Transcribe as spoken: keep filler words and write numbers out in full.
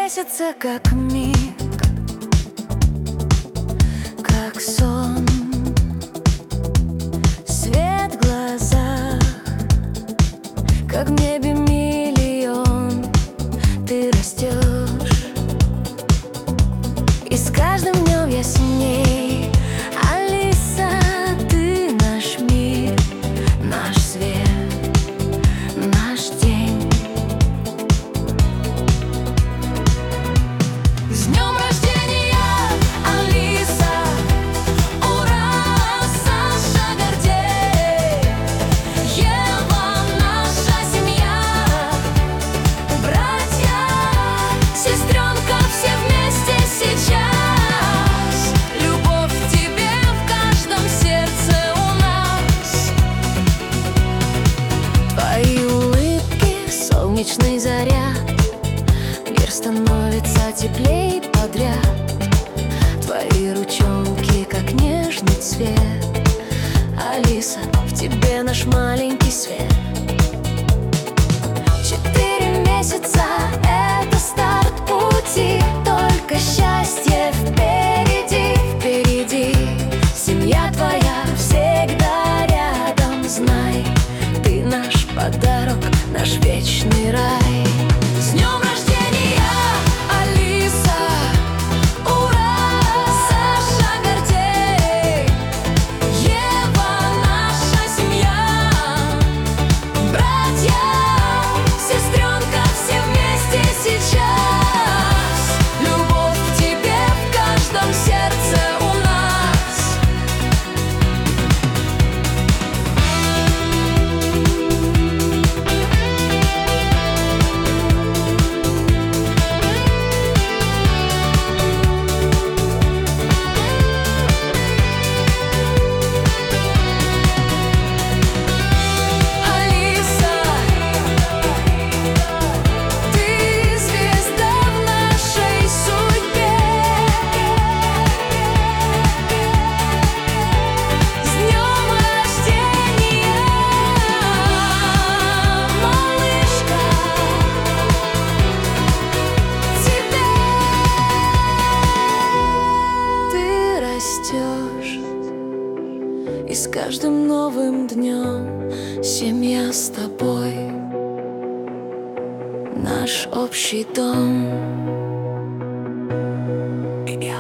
месяца, как миг, как сон, свет в глазах, как в небе миллион. Ты растешь, и с каждым днем ясней. Алиса, ты наш мир, наш свет, наш день. С днем рождения, Алиса! Ура, Саша Гордей! Ева, наша семья, братья, сестренка, все вместе сейчас. Любовь к тебе в каждом сердце у нас. Твои улыбки, солнечный заряд, мир становится теплей подряд. Твои ручонки, как нежный цвет. Алиса, в тебе наш маленький свет. Четыре месяца — это старт пути, только счастье впереди, впереди. Семья твоя всегда рядом, знай, ты наш подарок, наш вечный рай. С днем рождения, Алиса! Ура, Саша Гордей! Ева, наша семья, братья, сестренка, все вместе сейчас. Любовь к тебе в каждом сердце у нас. Алиса, ты звезда в нашей судьбе. С днем рождения, малышка, тебе. Ты растешь, и с каждым новым днем семья с тобой, наш общий дом. Я